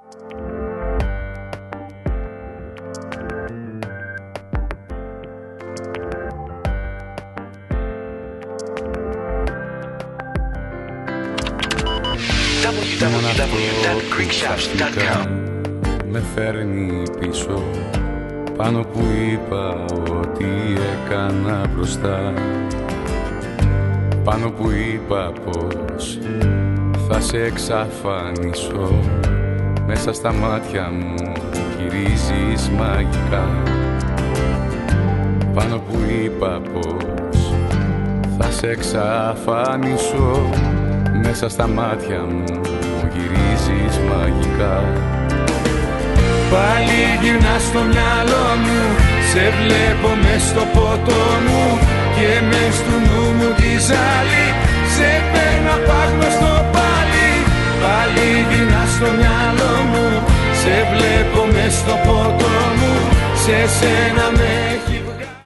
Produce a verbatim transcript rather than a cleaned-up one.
ντάμπλιου ντάμπλιου ντάμπλιου τελεία greekchefs τελεία com. Με φέρνει πίσω πάνω που είπα ότι έκανα μπροστά, πάνω που είπα πως θα σε εξαφανίσω. Μέσα στα μάτια μου γυρίζεις μαγικά, πάνω που είπα πως θα σε εξαφανίσω. Μέσα στα μάτια μου γυρίζεις μαγικά. Πάλι γυρνάς στο μυαλό μου, σε βλέπω μες στο ποτό μου και μες του νου μου τη ζάλη, σε παίρνω απάγνωστο πάλι. Πάλι γυρνάς στο μυαλό μου, σε βλέπω μες στο ποτό μου, σε σένα με